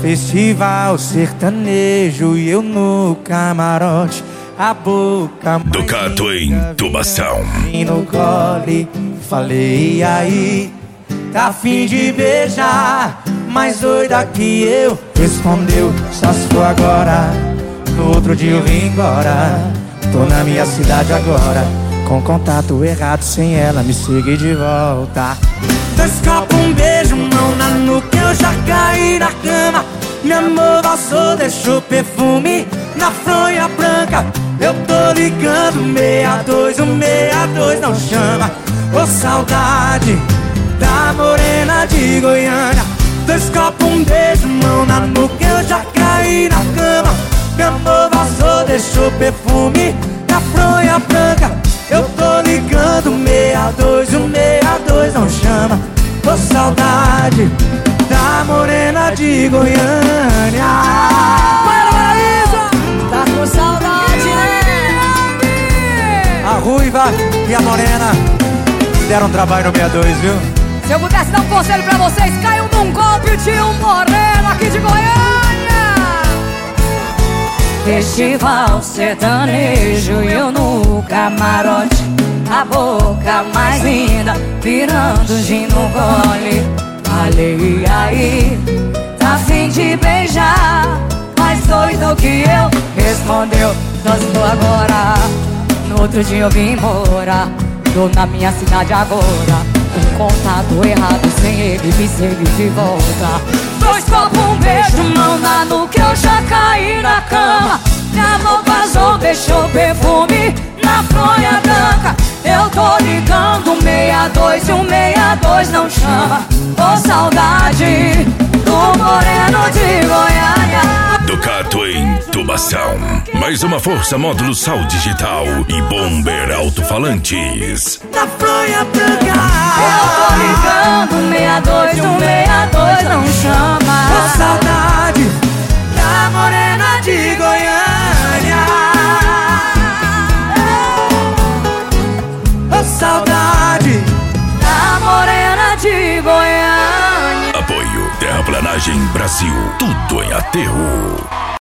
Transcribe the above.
Festival sertanejo e eu no camarote. A boca Ducato em Intubação. E no gole, falei aí, tá a fim de beijar, mais doida que eu. Respondeu, só se for agora. No outro dia eu vim embora. Tô na minha cidade agora, com contato errado, sem ela me seguir de volta. Dois copos, um beijo, mão na nuca, eu já caí na cama. Meu amor valsou, deixou perfume na fronha branca. Eu tô ligando 62, 162 não chama. Ô saudade da morena de Goiânia. Dois copos, um beijo, mão na nuca, eu já caí na cama. Meu amor vazou, deixou perfume na fronha branca. Eu tô ligando 62, 162 não chama. Ô saudade da morena de Goiânia. Tá com saudade, né? A ruiva e a morena deram trabalho no 62, viu? Se eu pudesse dar um conselho pra vocês, caiam num golpe de um moreno aqui de Goiânia. Festival sertanejo e eu no camarote. A boca mais linda, virando gin no gole. Falei aí, tá a fim de beijar, mais doido que eu. Respondeu, só estou agora. No outro dia eu vim embora. Tô na minha cidade agora, com contato errado, sem ele me seguir de volta. Dois copos, um beijo, mão na nuca, eu já caí na cama. Minha mão vazou, deixou perfume na fronha branca. Eu tô ligando 62 e 162 não chama. Ô saudade do moreno de Goiânia. Ducato em Intubação. Mais uma força módulo Sal Digital e Bomber Alto-Falantes. Na fronha branca. Eu tô ligando 62 e 162 não chama. Ô saudade da morena de Goiânia. Ô saudade da morena de Goiânia. Apoio Terraplanagem Brasil. Tudo em aterro.